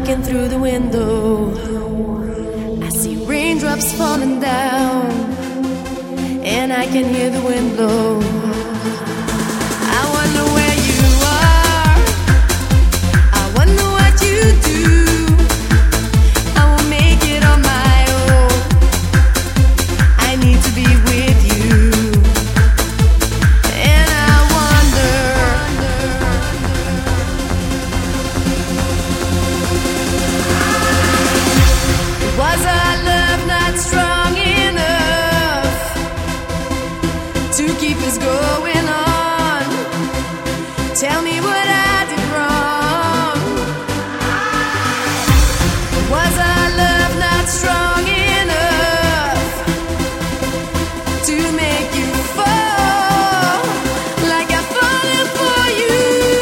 looking through the window. I see raindrops falling down, and I can hear the wind blow. I wonder where you are, I wonder what you do. I won't make it on my own, I need to be with you. And I wonder, was our love not strong enough to keep us going on? Tell me what I did wrong. Was our love not strong enough to make you fall like I've fallen for you?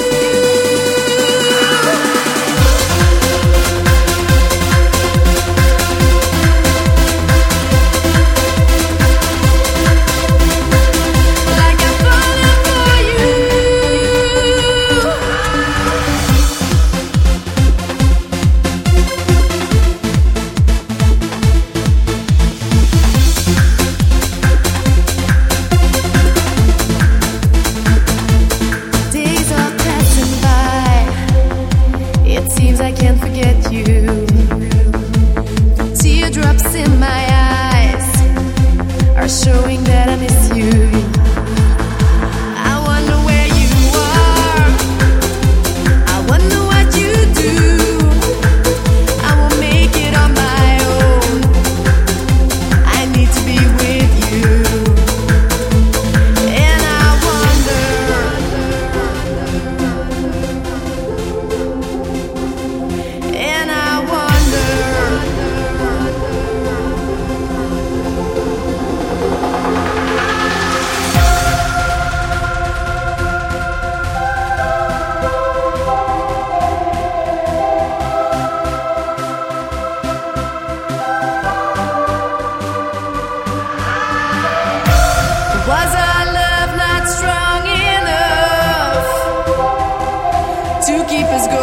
Like I've fallen for you. Days are passing by, it seems I can't forget you. The teardrops in my eyes are showing that I miss you. I wonder where you are, I wonder what you do. I won't make it on my own, I need to be with you. And I wonder, and I wonder. Was our love not strong enough to keep us going?